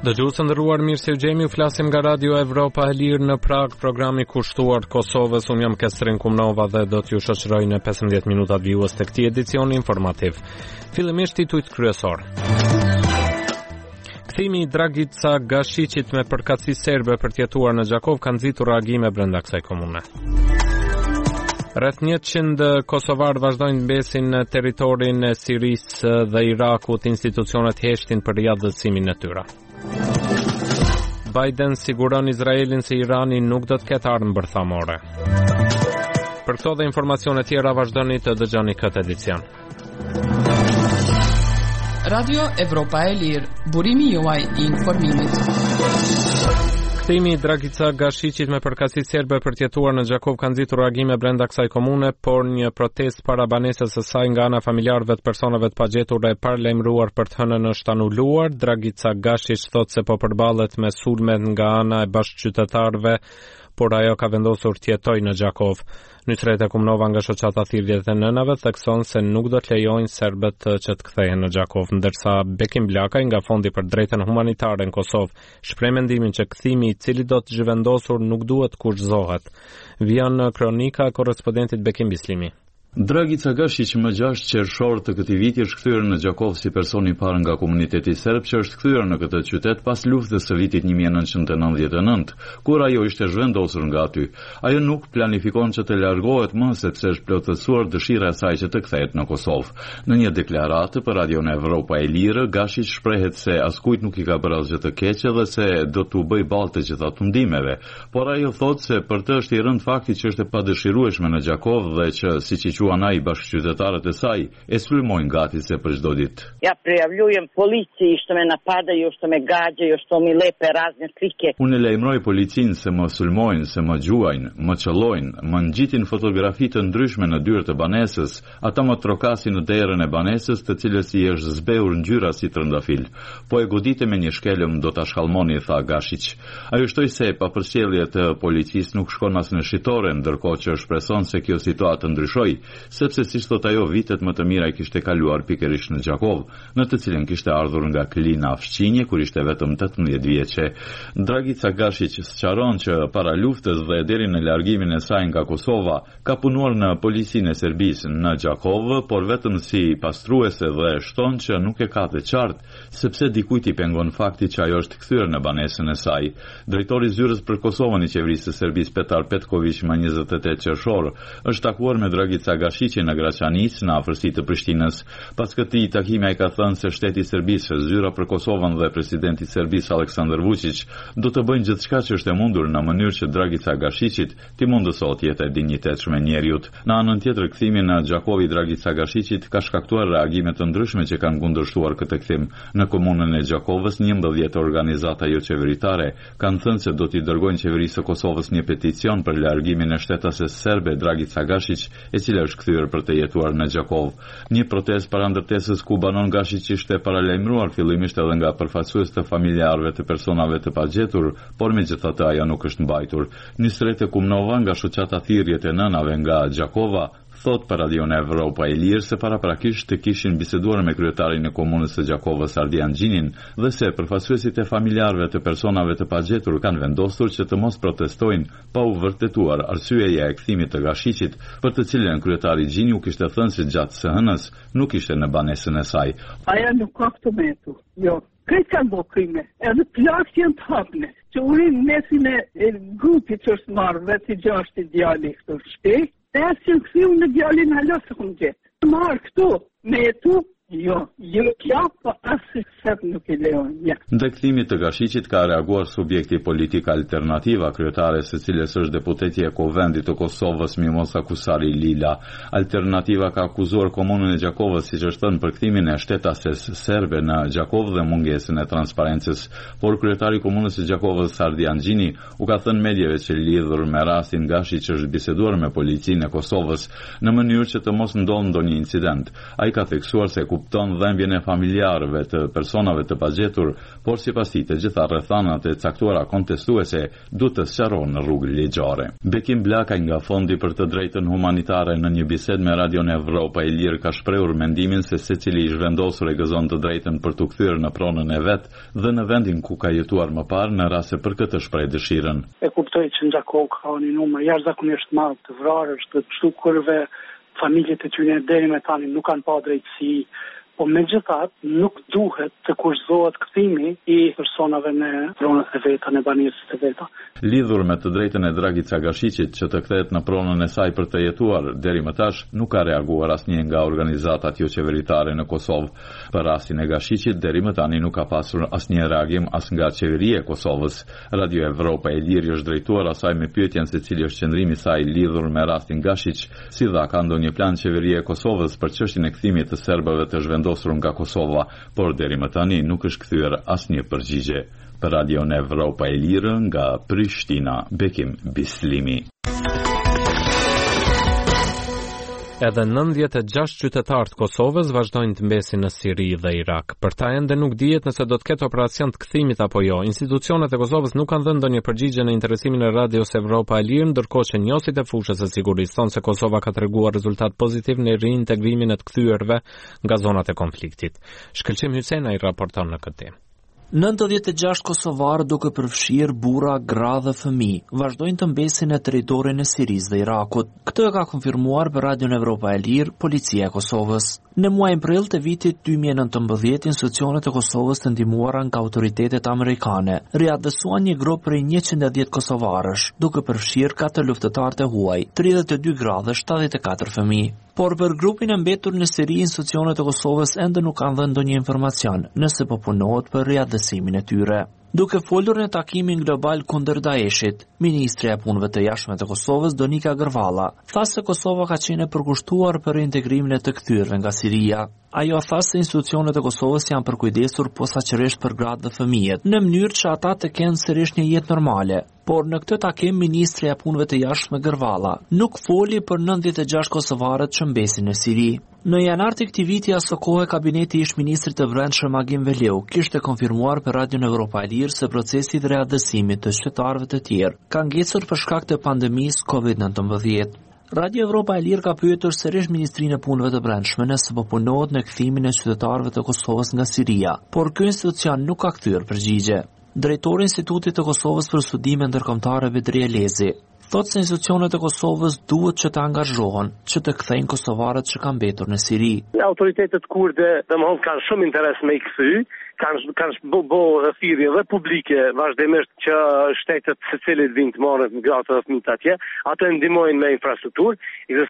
Dëgjues të nderuar, mirë se u gjemi, flasim nga Radio Evropa e Lirë në Prag, programi kushtuar Kosovës. Unë jam Kestrin Kumnova dhe do t'ju shoqëroj në 15 minutat vjues të këtij edicioni informativ. Fillimisht titujt kryesor. Kthimi i Dragica Gashiqit me përkatësi serbe për t'jetuar në Gjakov ka nxitur reagime brenda kësaj komune. Rreth 100 kosovarë vazhdojnë mbesin në territorin e Sirisë dhe Irakut, institucionet heshtin për riadhësimin e tyre. Biden siguron Izraelin se Irani nuk do të ketë armë bërthamore. Për këto dhe informacione tjera vazhdoni të dëgjoni këtë edicion. Radio Evropa e Lirë, burimi juaj i informimit. Kthimi i Dragica Gashiqit me përkatësi serbe për t'jetuar në Gjakov ka nxitur reagime brenda kësaj komune, por një protestë para banesës së saj nga ana familjarëve të personave të pagjetur e paralajmëruar për të hënën është anuluar. Dragica Gashiq thotë se po përballet me sulmet nga ana e bashkëqytetarëve, por ajo ka vendosur të jetojë në Gjakov. Nytret e Kumnova nga shoqata thirrjet e nënave thekson se nuk do të lejojnë serbët që të kthehen në Gjakov, ndërsa Bekim Blakaj nga Fondi për Drejtën Humanitare në Kosovë shpreh mendimin që kthimi i cili do të zhvendosur nuk duhet kushtohet. Vjen në kronika e korrespondentit Bekim Bislimi. Dragica Gashiq më 6 qershor të këtij viti është kthyer në Gjakov si person i parë nga komuniteti serb që është kthyer në këtë qytet pas luftës së vitit 1999, kur ajo ishte zhvendosur nga aty. Ajo nuk planifikon që të largohet më sepse është plotësuar dëshira e saj që të kthehet në Kosovë. Në një deklaratë për Radion Evropa e Lirë, Gashiq shprehet se askujt nuk i ka bërë asgjë të keqe dhe se do t'u bëj ballë të gjitha tundimeve, por ajo thotë se për të është i rënd fakti që është e padëshirueshme në Gjakov dhe që siç i quajnë bashkëqytetarët e saj e sulmojnë gati se për çdo ditë. Ja prijavljujem policiji što me napadaju, što me gađaju, što mi lepe razne slike. Unë lajmëroj policinë se më sulmojnë, se më gjuajnë, më çellojnë, më ngjitin fotografi të ndryshme në dyert e banesës, ata më trokasin në derën e banesës, të cilës i është zbehur ngjyra si trëndafil. Po e godite me një shkelëm do ta shkallmoni, tha Gashiq. Ajo shtoi se papërcjellja të policisë nuk shkon as në shitore, ndërkohë që shpreson se kjo situatë ndryshoi, sepse si thot ajo vitet më të mira i kishte kaluar pikërisht në Gjakov, në të cilën kishte ardhur nga Klina Fshqinje kur ishte vetëm 18 vjeçe. Dragica Gashiq sqaron që para luftës dhe deri në largimin e saj nga Kosova ka punuar në policinë e Serbisë në Gjakov, por vetëm si pastruese dhe shton që nuk e ka të qartë sepse dikujt i pengon fakti që ajo është kthyer në banesën e saj. Drejtori i zyrës për Kosovën i qeverisë së Serbisë Petar Petković më 28 qershor është takuar me Dragica Gashiqi në Graçanic në afërsi të Prishtinës. Pas këtij takimi ai ka thënë se shteti i Serbisë, zyra për Kosovën dhe presidenti i Serbisë Aleksandar Vučić do të bëjnë gjithçka që është e mundur në mënyrë që Dragica Gashiqit t'i mundësohet jeta e dinjitetshme e njeriut. Në anën tjetër, kthimi në Gjakov i Dragica Gashiqit ka shkaktuar reagime të ndryshme që kanë kundërshtuar këtë kthim. Në komunën e Gjakovës, 11 organizata jo qeveritare kanë thënë se do t'i dërgojnë qeverisë së Kosovës një peticion për largimin e shtetases serbe Dragica Gashiq, e cila është kthyer për të jetuar në Gjakov. Një protestë para ndërtesës ku banon Gashiq ishte paralajmëruar fillimisht edhe nga përfaqësues të familjarëve të personave të pagjetur, por megjithatë ajo nuk është mbajtur. Nytret e Kumnova nga shoqata thirrjet e nënave nga Gjakova thot për Radion Evropa e Lirë se paraprakisht të kishin biseduar me kryetarin e komunës së Gjakovës Ardian Gjinin dhe se përfaqësuesit e familjarëve të personave të pagjetur kanë vendosur që të mos protestojnë pa u vërtetuar arsyeja e kthimit të Gashiqit, për të cilën kryetari Gjini u kishte thënë se gjatë së hënës nuk ishte në banesën e saj. Aja nuk ka këtë metu, jo. Këtë kanë bo krime, edhe plakë janë të hapne, që urin mesin e grupit që është marrë, vetë i gjashti djali këto shpej, e që në këthiu në djalin halosë këmë gjithë. Marrë këtu, me jetu, jo kja, po asë sëpë nuk i leon, ja. Ndë kthimit të Gashiqit ka reaguar subjekti politik Alternativa, kryetare së cilës është deputetja e Kuvendit të Kosovës Mimosa Kusari Lila. Alternativa ka akuzuar komunën e Gjakovës, siç është thënë, për kthimin e shtetases serbe në Gjakov dhe mungesën e transparencës, por kryetari i komunës së Gjakovës Ardian Gjini u ka thënë mediave që lidhur me rastin Gashiq është biseduar me policinë e Kosovës në mënyrë që të mos ndodhë ndonjë incident. Ai ka theksuar se kupton dhembjen e familjarëve të personave të pagjetur, por sipas tij të gjitha rrethanat e caktuara kontestuese duhet të sqarohen në rrugë ligjore. Bekim Blakaj nga Fondi për të Drejtën Humanitare në një bisedë me Radion Evropa e Lirë ka shprehur mendimin se secili i zhvendosur e gëzon të drejtën për t'u kthyer në pronën e vet dhe në vendin ku ka jetuar më parë në rast se për këtë shpreh dëshirën. E kuptoj që në Gjakov ka një numër jashtëzakonisht madh të vrarësh, të shtukurve, familjet e tyre deri me tani nuk kanë pa drejtësi, po megjithatë nuk duhet të kushtohet kthimi i personave në pronët e veta, në banesat e veta. Lidhur me të drejtën e Dragica Gashiqit që të kthehet në pronën e saj për të jetuar deri më tash, nuk ka reaguar asnjë nga organizatat jo qeveritare në Kosovë. Për rastin e Gashiqit deri më tani nuk ka pasur asnjë reagim as nga qeveria e Kosovës. Radio Evropa e Lirë është drejtuar asaj me pyetjen se cili është qëndrimi i saj lidhur me rastin Gashiq, si dha ka ndonjë plan qeveria e Kosovës për çështjen e kthimit të serbëve të zhvendosur nga Kosova, por deri më tani nuk është kthyer asnjë përgjigje. Për Radio Evropa e Lirë nga Prishtina, Bekim Bislimi. Edhe 96 qytetarë të Kosovës vazhdojnë të mbesin në Siri dhe Irak. Për ta ende nuk dihet nëse do të ketë operacion të kthimit apo jo. Institucionet e Kosovës nuk kanë dhënë ndonjë përgjigje në interesimin e Radios Evropa e Lirë, ndërkohë që njësit e fushës së sigurisë thonë se Kosova ka treguar rezultat pozitiv në reintegrimin e të kthyer nga zonat e konfliktit. Shkëlqim Hysena i raporton në këtë temë. 96 kosovarë duke përfshirë burra, gra dhe fëmijë vazhdojnë të mbesin në territorin e Sirisë dhe Irakut. Këtë e ka konfirmuar për Radion Evropa e Lirë policia e Kosovës. Në muajin prill të vitit 2019, institucionet e Kosovës të ndihmuara nga autoritetet amerikane riadhësuan një grup prej 110 kosovarësh, duke përfshirë 4 luftëtarë të huaj, 32 gra dhe 74 fëmijë. Por për grupin e mbetur në Siri, institucionet e Kosovës ende nuk kanë dhënë ndonjë informacion nëse po punohet për riadhësimin e tyre. Duke folur në takimin global kundër Daeshit, ministrja e punëve të jashtme të Kosovës Donika Gërvalla tha se Kosova ka qenë e përkushtuar për reintegrimin e të kthyrëve nga Siria. Ajo tha se institucionet e Kosovës janë përkujdesur posaçërisht për gratë dhe fëmijët, në mënyrë që ata të kenë sërish një jetë normale. Por në këtë takim ministrja e punëve të jashtme Gërvalla nuk foli për 96 kosovarët që mbesin në Siri. Në janar të këtij viti aso kohë kabineti i ish-ministrit të Brendshëm Agim Veleu kishte konfirmuar për Radion Evropa e Lirë se procesi i riadhësimit të qytetarëve të tjerë ka ngecur për shkak të pandemisë COVID-19. Radio Evropa e Lirë ka pyetur sërish Ministrinë e Punëve të Brendshme nëse po punohet në kthimin e qytetarëve të Kosovës nga Siria, por ky institucion nuk ka kthyer përgjigje. Drejtori i Institutit të Kosovës për Studime Ndërkombëtare Vedri Elezi thotë se institucionet e Kosovës duhet që të angazhohen që të kthejnë kosovarët që kanë mbetur në Siri. Autoritetet kurde kanë shumë interes me i kthy, kanë bo thirrje dhe publike vazhdimisht që shtetet secilit vinë të marrën gratë dhe fëmijët atje, ato ndihmojnë me infrastrukturë,